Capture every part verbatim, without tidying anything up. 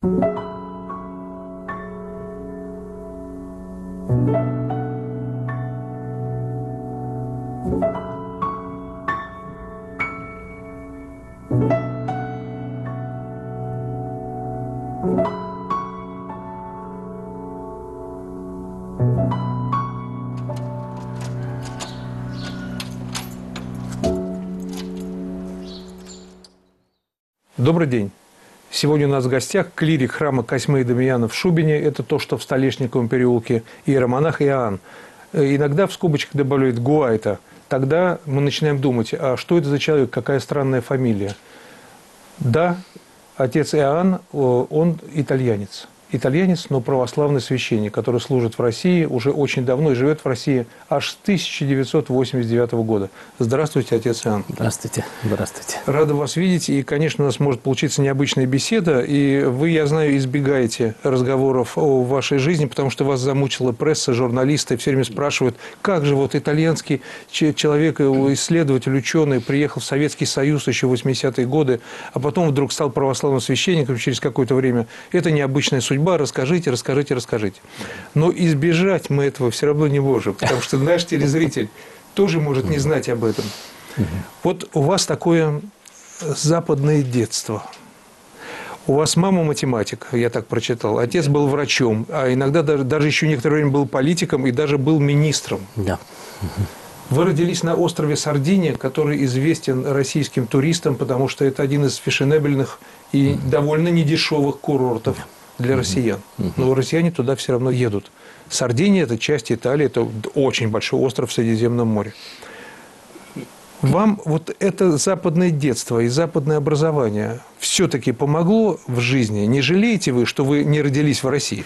Добрый день. Сегодня у нас в гостях клирик храма Косьмы и Дамияна в Шубине. Это то, что в Столешниковом переулке. Иеромонах Иоанн. Иногда в скобочках добавляют Гуайта. Тогда мы начинаем думать, а что это за человек, какая странная фамилия. Да, отец Иоанн, он итальянец. Итальянец, но православный священник, который служит в России уже очень давно и живет в России аж с тысяча девятьсот восемьдесят девятого года. Здравствуйте, отец Иоанн. Здравствуйте. Здравствуйте. Рада вас видеть. И, конечно, у нас может получиться необычная беседа. И вы, я знаю, избегаете разговоров о вашей жизни, потому что вас замучила пресса, журналисты все время спрашивают, как же вот итальянский человек, исследователь, ученый, приехал в Советский Союз еще в восьмидесятые годы, а потом вдруг стал православным священником через какое-то время. Это необычная судьба. Расскажите, расскажите, расскажите. Но избежать мы этого все равно не можем, потому что наш телезритель тоже может не знать об этом. Вот у вас такое западное детство. У вас мама математик, я так прочитал. Отец был врачом, а иногда даже, даже еще некоторое время был политиком и даже был министром. Да. Вы родились на острове Сардиния, который известен российским туристам, потому что это один из фешенебельных и довольно недешевых курортов для россиян. Но россияне туда все равно едут. Сардиния – это часть Италии, это очень большой остров в Средиземном море. Вам вот это западное детство и западное образование все-таки помогло в жизни? Не жалеете вы, что вы не родились в России?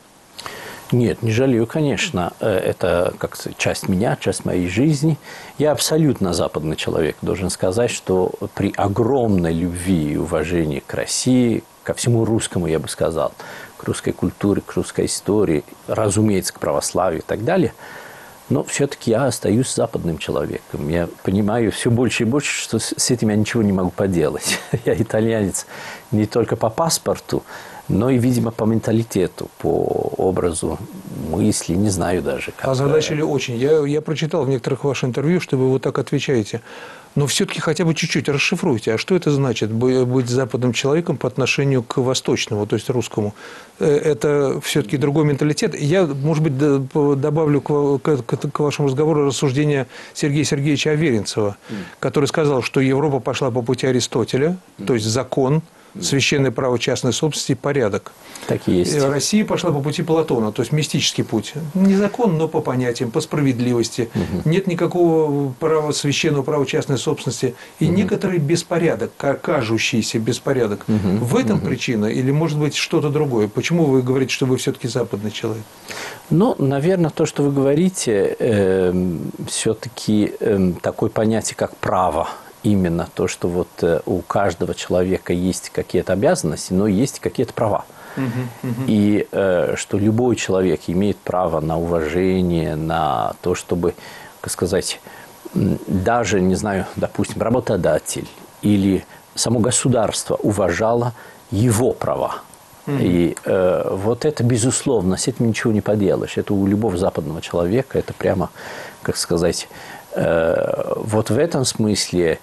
Нет, не жалею, конечно. Это как часть меня, часть моей жизни. Я абсолютно западный человек. Должен сказать, что при огромной любви и уважении к России, ко всему русскому, я бы сказал, к русской культуре, к русской истории, разумеется, к православию и так далее, но все-таки я остаюсь западным человеком. Я понимаю все больше и больше, что с этим я ничего не могу поделать. Я итальянец не только по паспорту, но и, видимо, по менталитету, по образу мысли, не знаю даже. Как... Озадачили очень. Я, я прочитал в некоторых ваших интервью, что вы вот так отвечаете. Но все-таки хотя бы чуть-чуть расшифруйте. А что это значит, быть западным человеком по отношению к восточному, то есть русскому? Это все-таки другой менталитет. Я, может быть, добавлю к, к, к вашему разговору рассуждение Сергея Сергеевича Аверинцева, который сказал, что Европа пошла по пути Аристотеля, то есть закон, священное право частной собственности и порядок. Так и есть. Россия пошла по пути Платона, то есть мистический путь. Не закон, но по понятиям, по справедливости. Угу. Нет никакого права, священного права частной собственности. И угу. некоторый беспорядок, кажущийся беспорядок. Угу. В этом угу. причина или, может быть, что-то другое? Почему вы говорите, что вы все-таки западный человек? Ну, наверное, то, что вы говорите, э, все-таки э, такое понятие, как право. Именно то, что вот у каждого человека есть какие-то обязанности, но есть какие-то права. Uh-huh, uh-huh. И э, что любой человек имеет право на уважение, на то, чтобы, как сказать, даже, не знаю, допустим, работодатель или само государство уважало его права. Uh-huh. И э, вот это, безусловно, с этим ничего не поделаешь. Это у любого западного человека, это прямо, как сказать... Вот в этом смысле,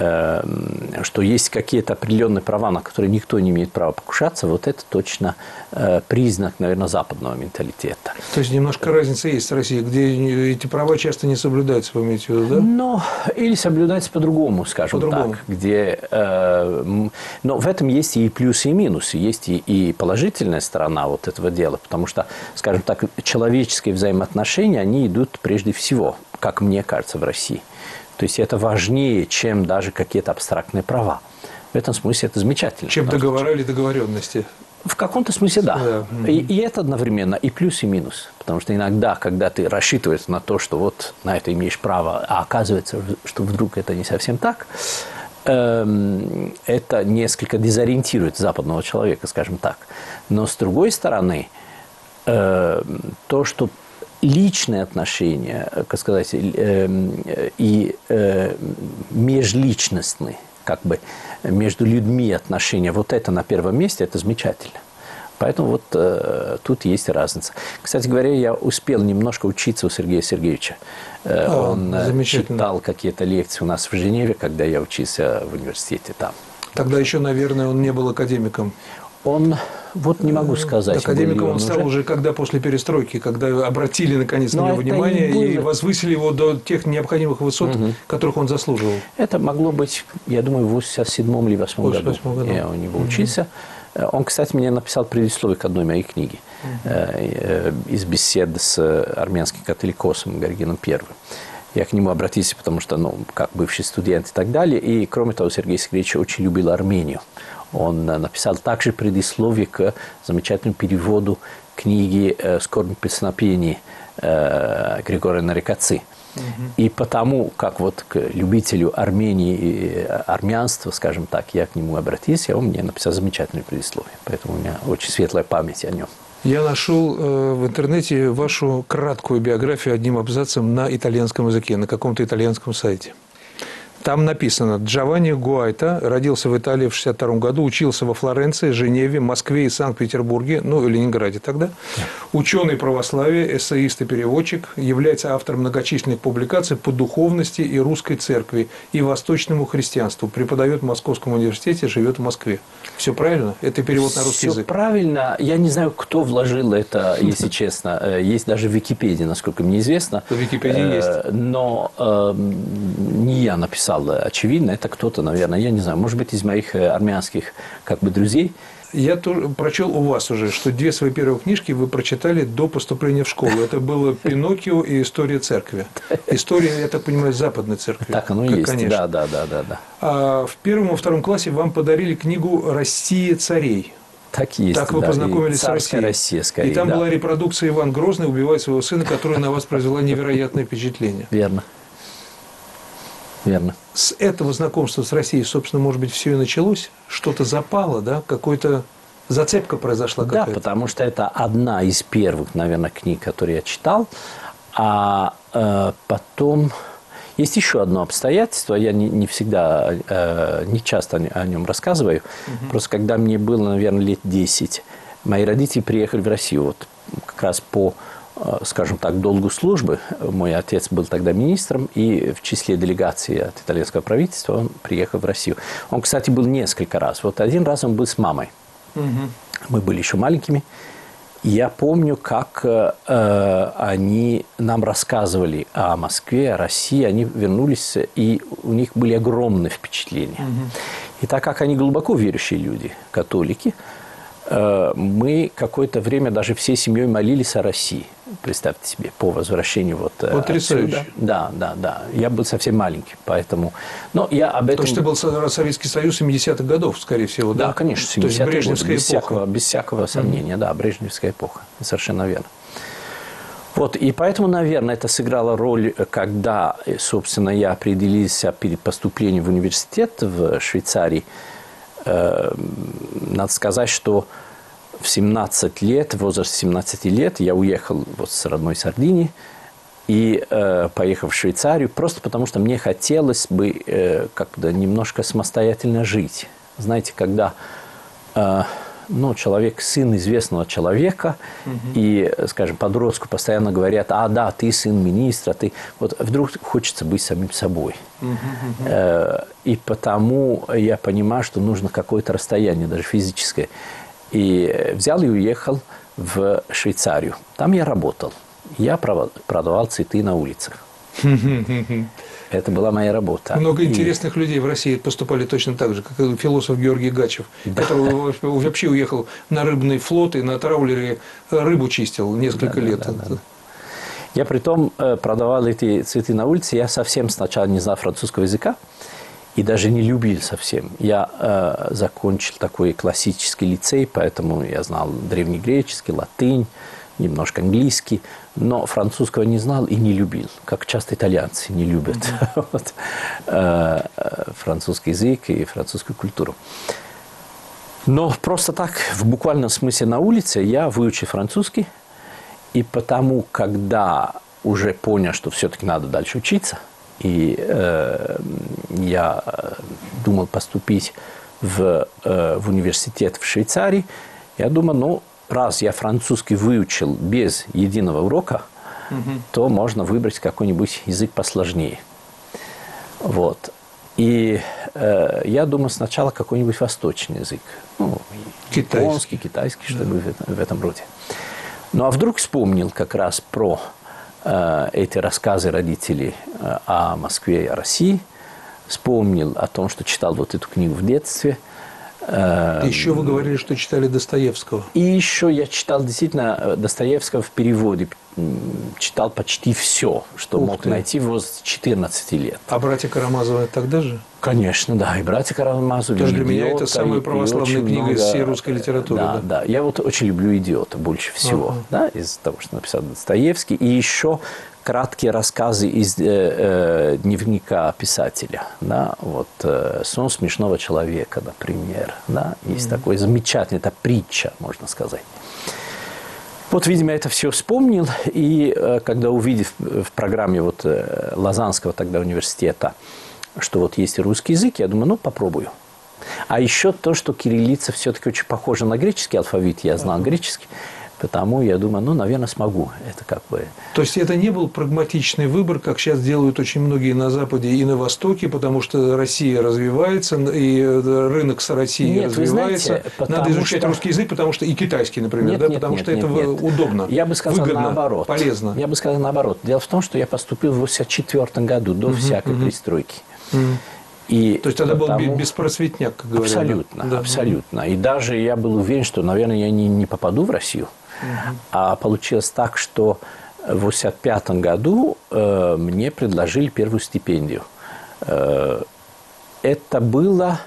что есть какие-то определенные права, на которые никто не имеет права покушаться, вот это точно признак, наверное, западного менталитета. То есть немножко разница есть в России, где эти права часто не соблюдаются, вы имеете в виду, да? Ну, или соблюдаются по-другому, скажем по-другому. так. Где, э, но в этом есть и плюсы, и минусы. Есть и, и положительная сторона вот этого дела, потому что, скажем так, человеческие взаимоотношения, они идут прежде всего, как мне кажется, в России. То есть это важнее, чем даже какие-то абстрактные права. В этом смысле это замечательно. Чем договора или договоренности? В каком-то смысле да. да. И, и это одновременно и плюс, и минус. Потому что иногда, когда ты рассчитываешь на то, что вот на это имеешь право, а оказывается, что вдруг это не совсем так, эм, это несколько дезориентирует западного человека, скажем так. Но с другой стороны, э, то, что личные отношения, как сказать, э, и э, межличностные, как бы между людьми отношения, вот это на первом месте, это замечательно. Поэтому вот э, тут есть разница. Кстати говоря, я успел немножко учиться у Сергея Сергеевича. Э, а, Он э, читал какие-то лекции у нас в Женеве, когда я учился в университете там. Тогда еще, наверное, он не был академиком. Он, вот не могу сказать. Академиком он, он стал уже... уже когда после перестройки, когда обратили наконец Но на него внимание и, и возвысили его до тех необходимых высот, угу. которых он заслуживал. Это могло быть, я думаю, в восемьдесят седьмом или восьмом году. году. Я у него учился. Он, кстати, мне написал предисловие к одной моей книге uh-huh. из бесед с армянским католикосом Горгином Первым. Я к нему обратился, потому что, ну, как бывший студент и так далее. И, кроме того, Сергей Сергеевич очень любил Армению. Он написал также предисловие к замечательному переводу книги «Скорбь песнопений» Григория Нарекацы. Угу. И потому, как вот к любителю Армении и армянства, скажем так, я к нему обратился, он мне написал замечательное предисловие. Поэтому у меня очень светлая память о нем. Я нашел э, в интернете вашу краткую биографию одним абзацем на итальянском языке, на каком-то итальянском сайте. Там написано: Джованни Гуайта родился в Италии в шестьдесят втором году, учился во Флоренции, Женеве, Москве и Санкт-Петербурге, ну, и Ленинграде тогда. Ученый православия, эссеист и переводчик, является автором многочисленных публикаций по духовности и русской церкви и восточному христианству. Преподает в Московском университете, живет в Москве. Все правильно? Это перевод на русский Все язык. Правильно. Я не знаю, кто вложил это, если честно. Есть даже в Википедии, насколько мне известно. В Википедии есть. Но э, не я написал. Очевидно, это кто-то, наверное, я не знаю, может быть, из моих армянских как бы друзей. Я тоже прочел у вас уже, что две свои первые книжки вы прочитали до поступления в школу. Это было «Пиноккио» и «История церкви». История, я так понимаю, западной церкви. Так оно и есть, конечно. Да, да, да, да, да. А в первом и втором классе вам подарили книгу «Россия царей». Так есть. Так вы да, познакомились с Россией. Россия, скорее, и там да. была репродукция Иван Грозный убивает своего сына, которая на вас произвела невероятное впечатление. Верно. Верно. С этого знакомства с Россией, собственно, может быть, все и началось? Что-то запало, да? Какой-то зацепка произошла какая-то? Да, потому что это одна из первых, наверное, книг, которые я читал. А э, потом есть еще одно обстоятельство. Я не, не всегда, э, не часто о нем рассказываю. Угу. Просто когда мне было, наверное, лет десять, мои родители приехали в Россию. Вот как раз по... скажем так, долгу службы. Мой отец был тогда министром, и в числе делегации от итальянского правительства он приехал в Россию. Он, кстати, был несколько раз. Вот один раз он был с мамой. Угу. Мы были еще маленькими. Я помню, как э, они нам рассказывали о Москве, о России. Они вернулись, и у них были огромные впечатления. Угу. И так как они глубоко верующие люди, католики, мы какое-то время даже всей семьей молились о России. Представьте себе, по возвращению вот отсюда. Да, да, да. Я был совсем маленький, поэтому... Но я об этом... То, что был Советский Союз семидесятых годов, скорее всего, да? Да, конечно, семидесятые годы, без эпоха. всякого, без всякого сомнения, mm-hmm. да, брежневская эпоха, совершенно верно. Вот, и поэтому, наверное, это сыграло роль, когда, собственно, я определился перед поступлением в университет в Швейцарии. Надо сказать, что в семнадцать лет, в возрасте семнадцати лет, я уехал вот с родной Сардинии и э, поехал в Швейцарию, просто потому что мне хотелось бы э, как-то немножко самостоятельно жить. Знаете, когда э, ну, человек, сын известного человека, угу. и, скажем, подростку постоянно говорят: а, да, ты сын министра, ты... Вот вдруг хочется быть самим собой. Угу, угу. Э, и потому я понимаю, что нужно какое-то расстояние, даже физическое. И взял и уехал в Швейцарию. Там я работал. Я продавал цветы на улицах. Это была моя работа. Много и... интересных людей в России поступали точно так же, как философ Георгий Гачев, да. который вообще уехал на рыбный флот и на траулере рыбу чистил несколько да, лет. Да, да, да. Я притом продавал эти цветы на улице. Я совсем сначала не знал французского языка и даже не любил совсем. Я э, закончил такой классический лицей, поэтому я знал древнегреческий, латынь, немножко английский, но французского не знал и не любил, как часто итальянцы не любят mm-hmm. вот, э, французский язык и французскую культуру. Но просто так, в буквальном смысле на улице, я выучил французский, и потому, когда уже понял, что все-таки надо дальше учиться, и э, я думал поступить в, э, в университет в Швейцарии, я думал, ну, раз я французский выучил без единого урока, угу. то можно выбрать какой-нибудь язык посложнее. Вот. И э, я думаю, сначала какой-нибудь восточный язык. Ну, китайский, японский, китайский, что-нибудь да. в, в этом роде. Ну, а вдруг вспомнил как раз про э, эти рассказы родителей э, о Москве и о России. Вспомнил о том, что читал вот эту книгу в детстве. Э, еще вы говорили, что читали Достоевского. И еще я читал действительно Достоевского в переводе. Читал почти все, что Ух мог ты. найти в возрасте четырнадцати лет. А братья Карамазовы тогда же? Конечно, да. И братья Карамазовы. Тоже для меня это самая православная книга много... из всей русской литературы. Да, да, да. Я вот очень люблю «Идиота» больше всего. Ага. Да, из-за того, что написал Достоевский. И еще краткие рассказы из э, э, дневника писателя. Да, вот э, «Сон смешного человека», например. Да, есть mm-hmm. такой замечательный, это притча, можно сказать. Вот, видимо, это все вспомнил, и э, когда увидев в программе вот, э, Лозаннского тогда университета, что вот есть русский язык, я думаю, ну, попробую. А еще то, что кириллица все-таки очень похожа на греческий алфавит, я знал греческий, потому я думаю, ну, наверное, смогу. Это как бы... То есть это не был прагматичный выбор, как сейчас делают очень многие на Западе и на Востоке, потому что Россия развивается, и рынок с Россией нет, развивается. Знаете, надо изучать что... русский язык, потому что и китайский, например, нет, да, нет, потому нет, что нет, это нет. удобно, я бы сказал выгодно, наоборот. полезно. Я бы сказал наоборот. Дело в том, что я поступил в восемьдесят четвёртом году, до uh-huh, всякой uh-huh. пристройки. Uh-huh. И То есть тогда потому... был беспросветняк, как говорят. Абсолютно, да? абсолютно. И даже я был уверен, что, наверное, я не, не попаду в Россию. Uh-huh. А получилось так, что в восемьдесят пятом году э, мне предложили первую стипендию. Э, это было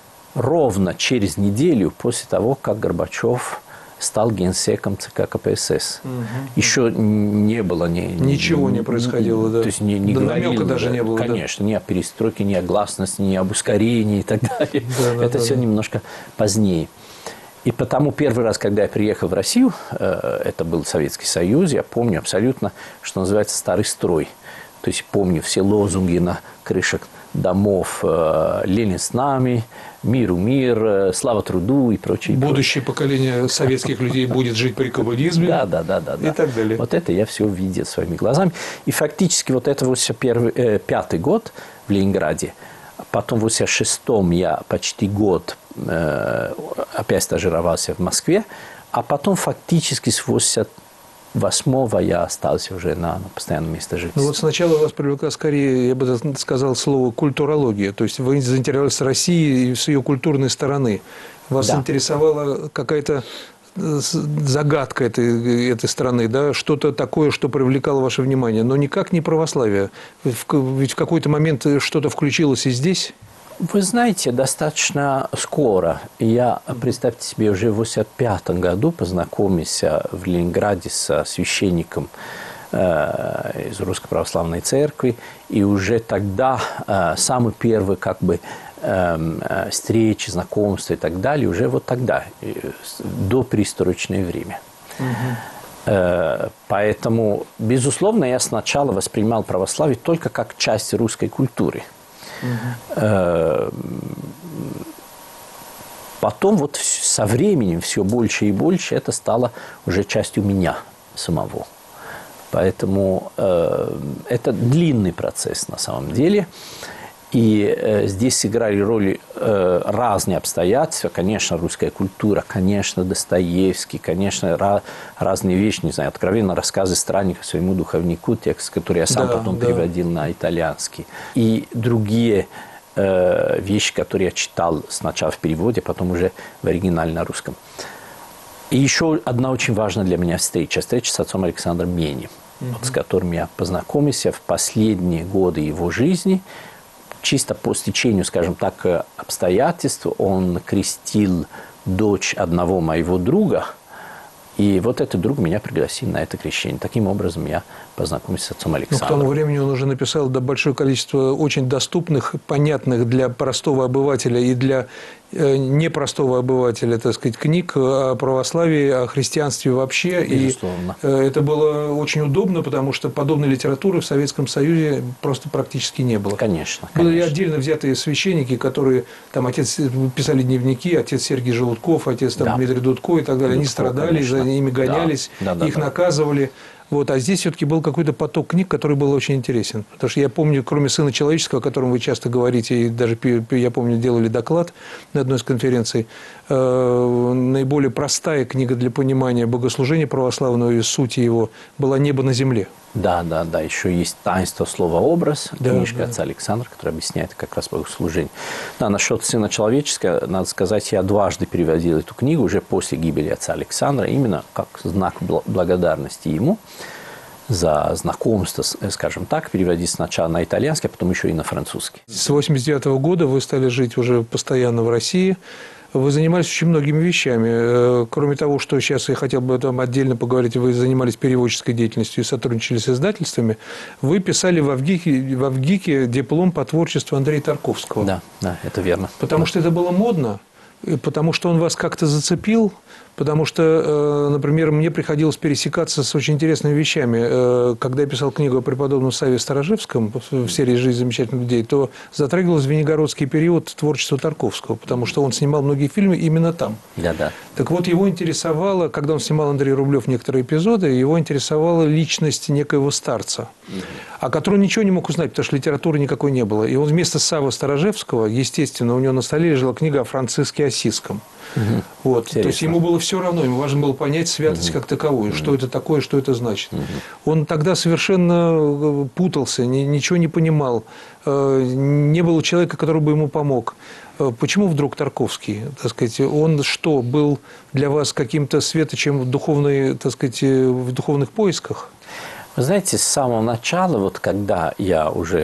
ровно через неделю после того, как Горбачев стал генсеком ЦК КПСС. Угу. Еще не было... ни Ничего не происходило, да? То есть не, не да говорили, даже не было. Конечно, да? ни о перестройке, ни о гласности, ни об ускорении и так далее. Да, да, это да, все да. немножко позднее. И потому первый раз, когда я приехал в Россию, это был Советский Союз, я помню абсолютно, что называется, старый строй. То есть помню все лозунги на крышах домов: «Ленин с нами», «Миру мир», «Слава труду» и прочее. Будущее поколение советских людей будет жить при коммунизме. Да, да, да, да. И так далее. Вот это я все видел своими глазами. И фактически вот это восемьдесят пятый год в Ленинграде. Потом в восемьдесят шестом я почти год э, опять стажировался в Москве, а потом фактически с восемьдесят восьмого я остался уже на, на постоянном месте жительства. Ну вот сначала вас привлекла скорее, я бы сказал, слово культурология. То есть вы заинтересовались Россией и с ее культурной стороны. Вас да. интересовала какая-то загадка этой, этой страны, да? Что-то такое, что привлекало ваше внимание, но никак не православие. Ведь в какой-то момент что-то включилось и здесь? Вы знаете, достаточно скоро. Я, представьте себе, уже в восемьдесят пятом году познакомился в Ленинграде со священником э, из Русской Православной Церкви, и уже тогда э, самый первый как бы э, встречи, знакомства и так далее, уже вот тогда, до перестроечное время. Угу. Поэтому, безусловно, я сначала воспринимал православие только как часть русской культуры. Uh-huh. Потом вот со временем все больше и больше это стало уже частью меня самого. Поэтому э, это длинный процесс на самом деле. И э, здесь сыграли роль э, разные обстоятельства. Конечно, русская культура, конечно, Достоевский, конечно, ra- разные вещи, не знаю, откровенно рассказы странника своему духовнику, текст, который я сам да, потом да. переводил на итальянский. И другие э, вещи, которые я читал сначала в переводе, потом уже в оригинале на русском. И еще одна очень важная для меня встреча. Встреча с отцом Александром Мени, mm-hmm. вот, с которым я познакомился в последние годы его жизни. Чисто по стечению, скажем так, обстоятельств он крестил дочь одного моего друга, и вот этот друг меня пригласил на это крещение. Таким образом, я познакомился с отцом Александром. Но к тому времени он уже написал большое количество очень доступных, понятных для простого обывателя и для непростого обывателя, так сказать, книг о православии, о христианстве вообще. Безусловно. И это было очень удобно, потому что подобной литературы в Советском Союзе просто практически не было. Конечно. Были конечно. отдельно взятые священники, которые там отец писали дневники, отец Сергий Желудков, отец там, да. Дмитрий Дудко и так далее. Дудко, они страдали, конечно. За ними гонялись, да. Да, да, их да. наказывали. Вот, а здесь все-таки был какой-то поток книг, который был очень интересен. Потому что я помню, кроме «Сына человеческого», о котором вы часто говорите, и даже, я помню, делали доклад на одной из конференций, э, наиболее простая книга для понимания богослужения православного и сути его была «Небо на земле». Да, да, да. Еще есть «Таинство слова-образ», да, книжка да. отца Александра, которая объясняет как раз богослужение. Да, насчет «Сына человеческого», надо сказать, я дважды переводил эту книгу уже после гибели отца Александра, именно как знак благодарности ему за знакомство, скажем так, переводить сначала на итальянский, а потом еще и на французский. С восемьдесят девятого года вы стали жить уже постоянно в России. Вы занимались очень многими вещами. Кроме того, что сейчас я хотел бы там отдельно поговорить, вы занимались переводческой деятельностью и сотрудничали с издательствами. Вы писали в Авгике, в Авгике диплом по творчеству Андрея Тарковского. Да, да, это верно. Потому что это было модно, потому что он вас как-то зацепил. Потому что, например, мне приходилось пересекаться с очень интересными вещами. Когда я писал книгу о преподобном Савве Сторожевском в серии «Жизнь замечательных людей», то затрагивался звенигородский период творчества Тарковского, потому что он снимал многие фильмы именно там. Да, да. Так вот, его интересовало, когда он снимал Андрей Рублев некоторые эпизоды, его интересовала личность некоего старца, mm-hmm. о котором ничего не мог узнать, потому что литературы никакой не было. И он вместо Саввы Сторожевского, естественно, у него на столе лежала книга о Франциске Осиском. Угу. Вот. То есть ему было все равно, ему важно было понять святость угу. как таковую, угу. что это такое, что это значит. Угу. Он тогда совершенно путался, ничего не понимал, не было человека, который бы ему помог. Почему вдруг Тарковский? Так сказать, он что, был для вас каким-то светочем в, духовной, так сказать, в духовных поисках? Вы знаете, с самого начала, вот когда я уже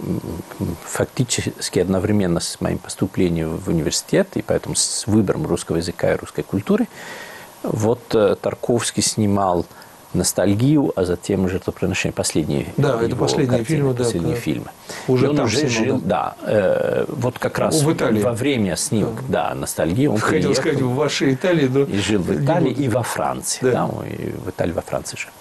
фактически одновременно с моим поступлением в университет, и поэтому с выбором русского языка и русской культуры, вот Тарковский снимал «Ностальгию», а затем «Жертвоприношение». Последние да, это последние картины, фильмы. Последние да, фильмы. Уже и он там уже снимал, жил, да, да э, вот как раз в Италии. Во время снимок, да, да «Ностальгии» он Хотел приехал, сказать, в вашей Италии. Но... И жил в Италии, и во Франции. Да. Да, и в Италии, во Франции же.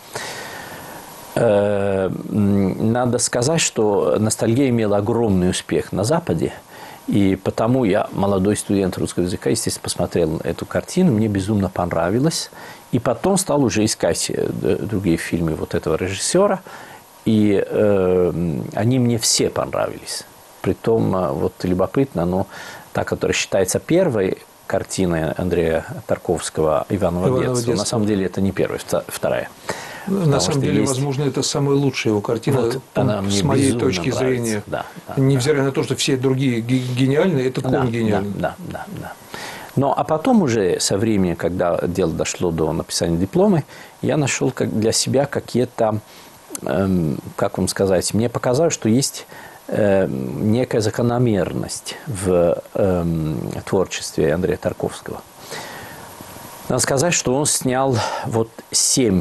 Надо сказать, что «Ностальгия» имела огромный успех на Западе, и потому я, молодой студент русского языка, естественно, посмотрел эту картину, мне безумно понравилось, и потом стал уже искать другие фильмы вот этого режиссера, и э, они мне все понравились. Притом, вот любопытно, но та, которая считается первой картиной Андрея Тарковского «Иваново, Иваново детство», детство, на самом деле это не первая, вторая. На самом деле, есть... возможно, это самая лучшая его картина, вот, она с моей точки нравится. зрения. Да, да, невзирая да. на то, что все другие гениальные, это да, он гениальный. Да, да, да, да. Но а потом уже со временем, когда дело дошло до написания диплома, я нашел для себя какие-то, эм, как вам сказать, мне показалось, что есть э, некая закономерность в э, творчестве Андрея Тарковского. Надо сказать, что он снял вот семь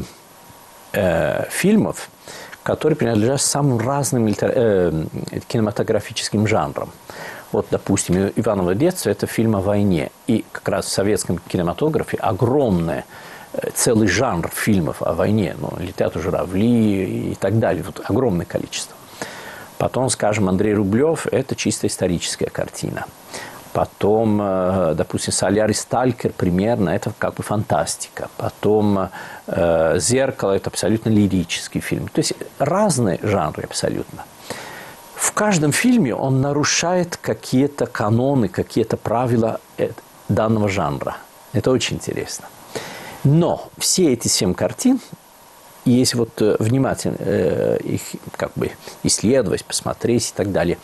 фильмов, которые принадлежат самым разным э, кинематографическим жанрам. Вот, допустим, «Иваново детство» – это фильм о войне. И как раз в советском кинематографе огромный целый жанр фильмов о войне. Ну, «Летят журавли» и так далее. Вот, огромное количество. Потом, скажем, Андрей Рублев – это чисто историческая картина. Потом, допустим, «Солярис Сталкер» примерно, это как бы фантастика. Потом э, «Зеркало» – это абсолютно лирический фильм. То есть разные жанры абсолютно. В каждом фильме он нарушает какие-то каноны, какие-то правила данного жанра. Это очень интересно. Но все эти семь картин, если вот внимательно э, их как бы исследовать, посмотреть и так далее,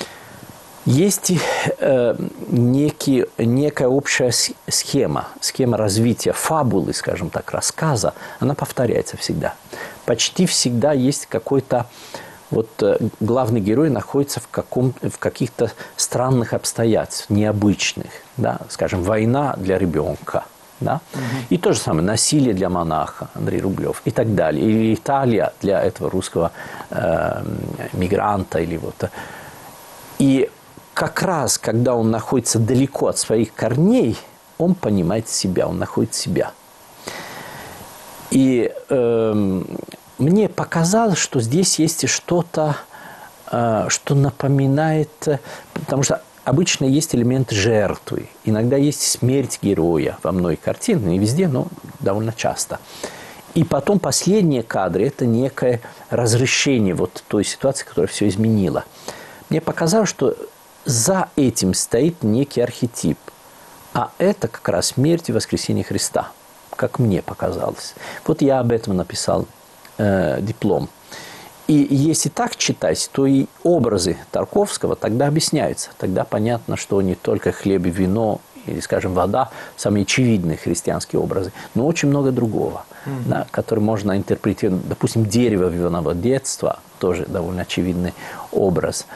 есть э, некий, некая общая схема, схема развития фабулы, скажем так, рассказа, она повторяется всегда. Почти всегда есть какой-то, вот э, главный герой находится в, каком, в каких-то странных обстоятельствах, необычных, да, скажем, война для ребенка, да, угу. И то же самое, насилие для монаха, Андрей Рублев, и так далее, или Италия для этого русского э, мигранта, или вот. И как раз, когда он находится далеко от своих корней, он понимает себя, он находит себя. И э, мне показалось, что здесь есть что-то, э, что напоминает, потому что обычно есть элемент жертвы, иногда есть смерть героя во многих картинах, не везде, но довольно часто. И потом последние кадры – это некое разрешение вот той ситуации, которая все изменила. Мне показалось, что за этим стоит некий архетип. А это как раз смерть и воскресение Христа, как мне показалось. Вот я об этом написал э, диплом. И если так читать, то и образы Тарковского тогда объясняются. Тогда понятно, что не только хлеб и вино, или, скажем, вода – самые очевидные христианские образы, но очень много другого, mm-hmm. да, который можно интерпретировать. Допустим, дерево юного детства – тоже довольно очевидный образ.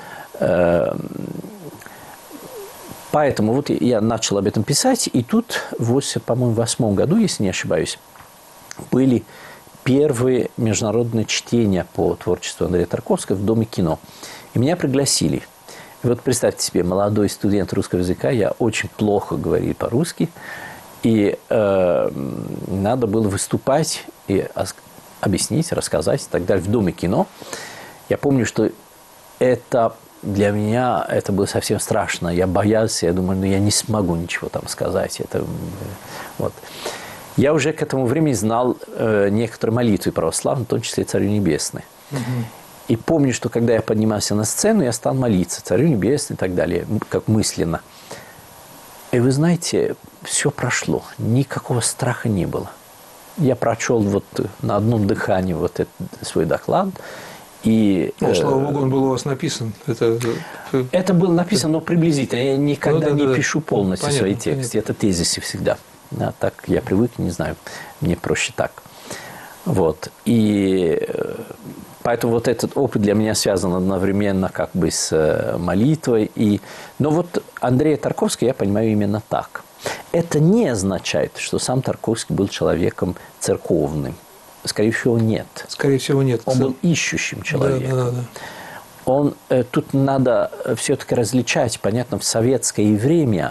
Поэтому вот я начал об этом писать, и тут, в, по-моему, в восьмом году, если не ошибаюсь, были первые международные чтения по творчеству Андрея Тарковского в Доме кино. И меня пригласили. И вот представьте себе, молодой студент русского языка, я очень плохо говорил по-русски, и э, надо было выступать и объяснить, рассказать и так далее в Доме кино. Я помню, что это... Для меня это было совсем страшно. Я боялся, я думаю, ну я не смогу ничего там сказать. Это, вот. Я уже к этому времени знал э, некоторые молитвы православные, в том числе Царю Небесный. Угу. И помню, что когда я поднимался на сцену, я стал молиться Царю Небесный и так далее, как мысленно. И вы знаете, все прошло, никакого страха не было. Я прочел вот на одном дыхании вот этот свой доклад. И, ну, слава богу, он был у вас написан. Это, это было написано, но приблизительно. Я никогда ну, да, не да, пишу полностью понятно, свои тексты. Понятно. Это тезисы всегда. Да, так я привык, не знаю, мне проще так. Вот. И поэтому вот этот опыт для меня связан одновременно как бы с молитвой. И... Но вот Андрея Тарковского я понимаю именно так. Это не означает, что сам Тарковский был человеком церковным. Скорее всего, нет. Скорее всего, нет. Он был ищущим человеком. Да, да, да. Он, э, тут надо все-таки различать, понятно, в советское время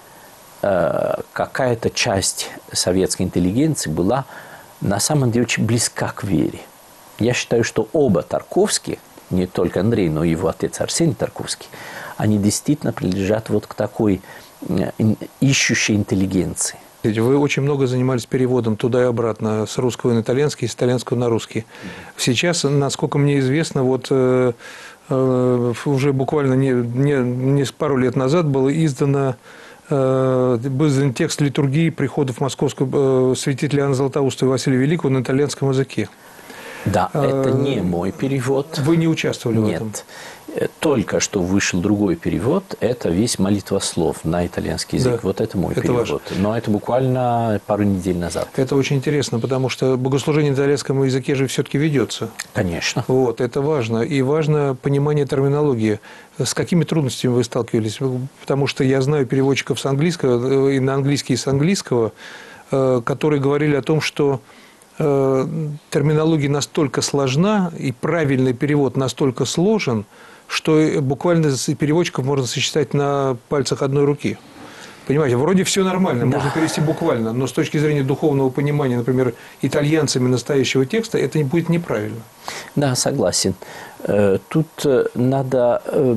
э, какая-то часть советской интеллигенции была на самом деле очень близка к вере. Я считаю, что оба Тарковские, не только Андрей, но и его отец Арсений Тарковский, они действительно принадлежат вот к такой э, ищущей интеллигенции. Вы очень много занимались переводом туда и обратно, с русского на итальянский, с итальянского на русский. Сейчас, насколько мне известно, вот э, э, уже буквально не, не, не пару лет назад было издано, э, был издан текст литургии приходов московского э, святителя Иоанна Златоуста и Василия Великого на итальянском языке. Да, это не мой перевод. Вы не участвовали Нет. в этом? Нет. Только что вышел другой перевод. Это весь молитвослов на итальянский язык. Да. Вот это мой это перевод. Ваш. Но это буквально пару недель назад. Это очень интересно, потому что богослужение на итальянском языке же все-таки ведется. Конечно. Вот, это важно. И важно понимание терминологии. С какими трудностями вы сталкивались? Потому что я знаю переводчиков с английского, и на английский, и с английского, которые говорили о том, что терминология настолько сложна, и правильный перевод настолько сложен, что буквально переводчиков можно сосчитать на пальцах одной руки. Понимаете, вроде все нормально, да. Можно перевести буквально, но с точки зрения духовного понимания, например, итальянцами настоящего текста, это не будет неправильно. Да, согласен. Тут надо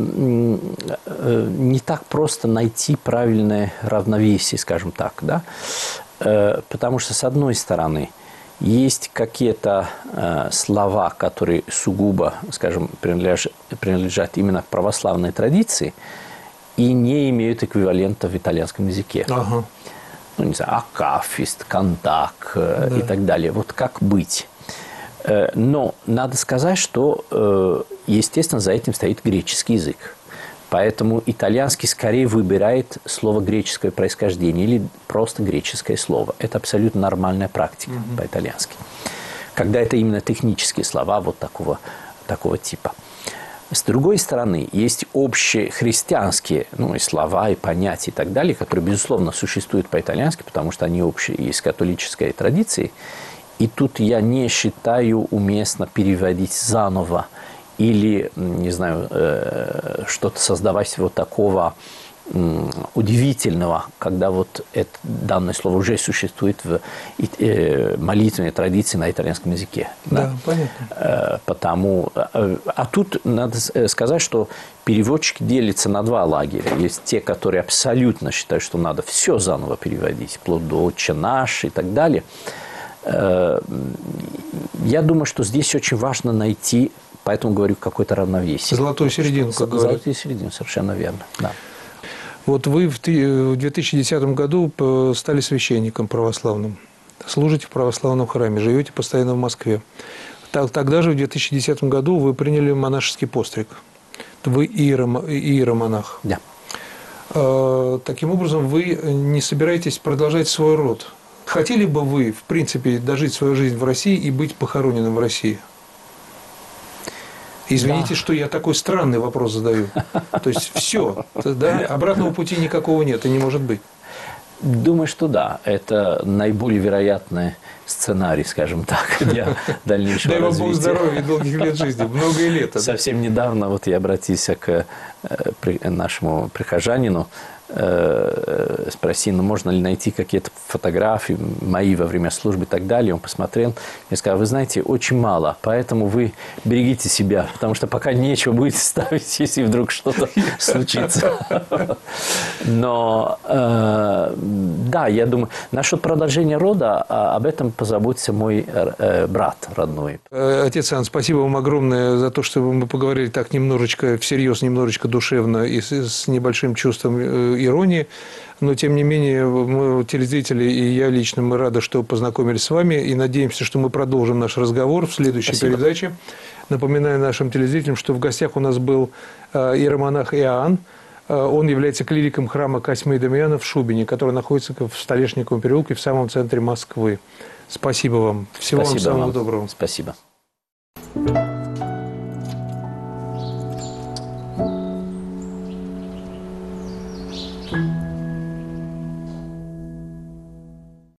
не так просто найти правильное равновесие, скажем так, да? Потому что, с одной стороны, есть какие-то э, слова, которые сугубо, скажем, принадлежат, принадлежат именно к православной традиции и не имеют эквивалента в итальянском языке. Ага. Ну, не знаю, акафист, кантак э, да. и так далее. Вот как быть? Э, но надо сказать, что, э, естественно, за этим стоит греческий язык. Поэтому итальянский скорее выбирает слово греческое происхождение или просто греческое слово. Это абсолютно нормальная практика mm-hmm. по-итальянски. Когда это именно технические слова вот такого, такого типа. С другой стороны, есть общие христианские ну, и слова, и понятия и так далее, которые, безусловно, существуют по-итальянски, потому что они общие и с католической традицией. И тут я не считаю уместно переводить заново или, не знаю, что-то создавать вот такого удивительного, когда вот это данное слово уже существует в молитвенной традиции на итальянском языке. Да, да? понятно. Потому, а тут надо сказать, что переводчики делятся на два лагеря. Есть те, которые абсолютно считают, что надо все заново переводить, вплоть до «Отче наш» и так далее. Я думаю, что здесь очень важно найти, поэтому говорю, какое-то равновесие. Золотую середину, как говорят. Золотую середину, совершенно верно, да. Вот вы в две тысячи десятом году стали священником православным, служите в православном храме, живете постоянно в Москве. Тогда же, в две тысячи десятом году, вы приняли монашеский постриг. Вы иеромонах. Да. Таким образом, вы не собираетесь продолжать свой род. Хотели бы вы, в принципе, дожить свою жизнь в России и быть похороненным в России? Извините, да. что я такой странный вопрос задаю. То есть все, да, обратного пути никакого нет и не может быть. Думаю, что да. Это наиболее вероятный сценарий, скажем так, для дальнейшего Дай развития. вам Бог здоровья и долгих лет жизни, многое лет. Совсем недавно вот я обратился к нашему прихожанину, спросил, ну, можно ли найти какие-то фотографии мои во время службы и так далее. Он посмотрел и сказал, вы знаете, очень мало, поэтому вы берегите себя, потому что пока нечего будет ставить, если вдруг что-то случится. Но да, я думаю, насчет продолжения рода, об этом позаботится мой брат родной. Отец Иоанн, спасибо вам огромное за то, что мы поговорили так немножечко всерьез, немножечко душевно и с небольшим чувством иронии, но тем не менее мы, телезрители и я лично, мы рады, что познакомились с вами и надеемся, что мы продолжим наш разговор в следующей Спасибо. передаче. Напоминаю нашим телезрителям, что в гостях у нас был иеромонах Иоанн. Он является клириком храма Косьмы и Дамиана в Шубине, который находится в Столешниковом переулке в самом центре Москвы. Спасибо вам. Всего Спасибо вам самого вам. доброго. Спасибо.